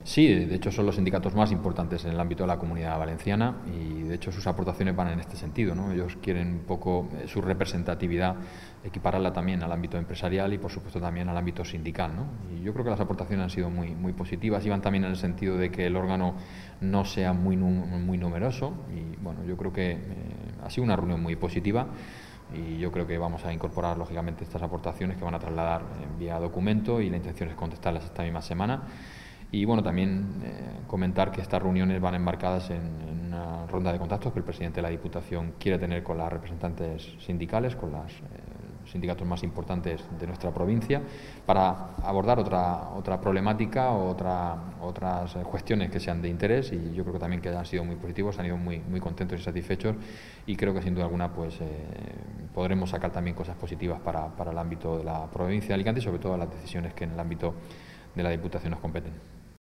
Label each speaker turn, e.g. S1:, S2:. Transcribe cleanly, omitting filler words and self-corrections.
S1: Sí, de hecho son los sindicatos más importantes en el ámbito de la Comunidad Valenciana y de hecho sus aportaciones van en este sentido, ¿no? Ellos quieren un poco su representatividad equipararla también al ámbito empresarial y por supuesto también al ámbito sindical, ¿no? Y yo creo que las aportaciones han sido muy positivas y van también en el sentido de que el órgano no sea muy numeroso y bueno, yo creo que ha sido una reunión muy positiva. Y yo creo que vamos a incorporar lógicamente estas aportaciones que van a trasladar vía documento y la intención es contestarlas esta misma semana. Y bueno, también comentar que estas reuniones van enmarcadas en una ronda de contactos que el presidente de la Diputación quiere tener con las representantes sindicales, con los sindicatos más importantes de nuestra provincia, para abordar otra problemática o otras cuestiones que sean de interés y yo creo que también que han sido muy positivos, han ido muy contentos y satisfechos y creo que sin duda alguna pues podremos sacar también cosas positivas para el ámbito de la provincia de Alicante y sobre todo las decisiones que en el ámbito de la Diputación nos competen.